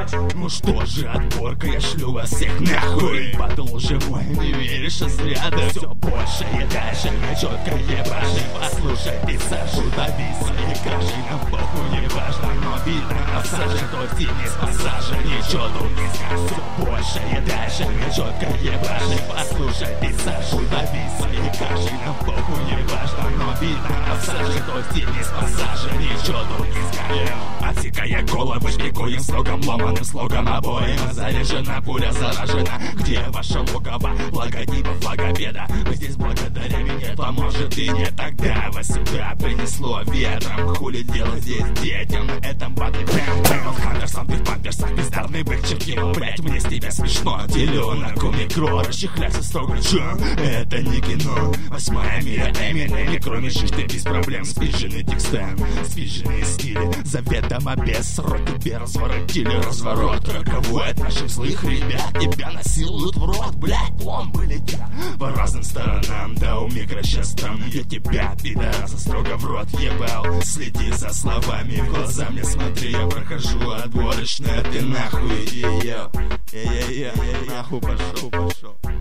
Ну что же, отборка, я шлю вас всех нахуй. Батл уже мой, не веришь, а зря. Да все больше и дальше, мы четко ебашим. Послушай, ты Сашу, добись своей краши. Нам похуй не важно, но видно на всаже. То тени с пассажа, ничего тут не скажешь. Все больше и дальше, мы четко ебашим. Послушай, ты Сашу, добись своей краши. Нам похуй не важно, но видно на всаже. То тени с пассажа, ничего тут не скажешь. Отсекая головы, шпикуем слогом, ломаным слогом обоим. Заряжена, пуля заражена. Где ваше логово? Логотипов, логопеда. Вы здесь благодаря мне, то может и не тогда. Вас сюда принесло ветром. Хули делать здесь детям на этом батле? Бэм, Хандерсон, ты в памперсах, бездарный бэк, чертила, блять, мне с тебя смешно. Теленок у микро, расчехляться строго, чё? Это не кино. 8-я миля, Эминеми, кроме шишты без проблем. Спиженный текста, спиженные стили. Заведомо без срок тебе разворотили разворот. Роковой от наших злых ребят. Тебя насилуют в рот, блять, пломбы летят по разным сторонам. Да у микро сейчас там. Я тебя, пидораса, строго в рот ебал. Следи за словами, в глаза мне смотри. Я прохожу отборочное, ты нахуй иди, нахуй пошел.